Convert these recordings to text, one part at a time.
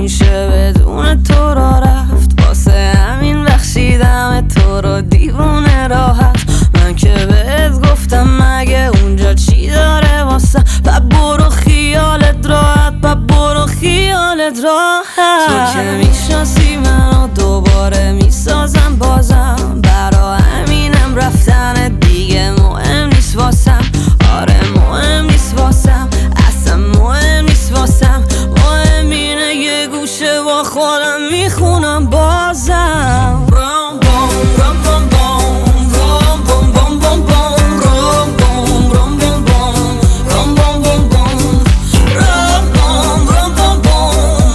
نمیشه بدون تو را رفت، واسه همین بخشیدم تو رو دیوونه راحت. من که بهت گفتم مگه اونجا چی داره واسه، برو خیالت راحت، برو خیالت راحت. تو که میشناسی منو دوباره میسازم بازم، برا همینم رفتن دیگه مهم نیست واسم. آره مهم نیست واسم، اصلا مهم نیست واسم. مهم اینه یه گوشه با خودم میخونم بازم.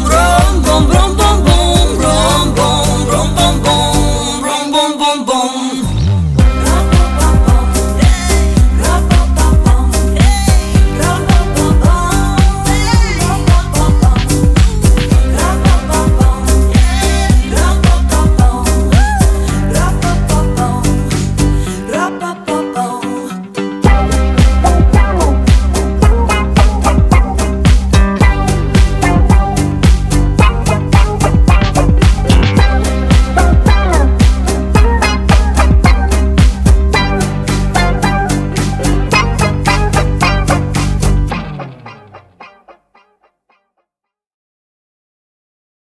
Boom, boom.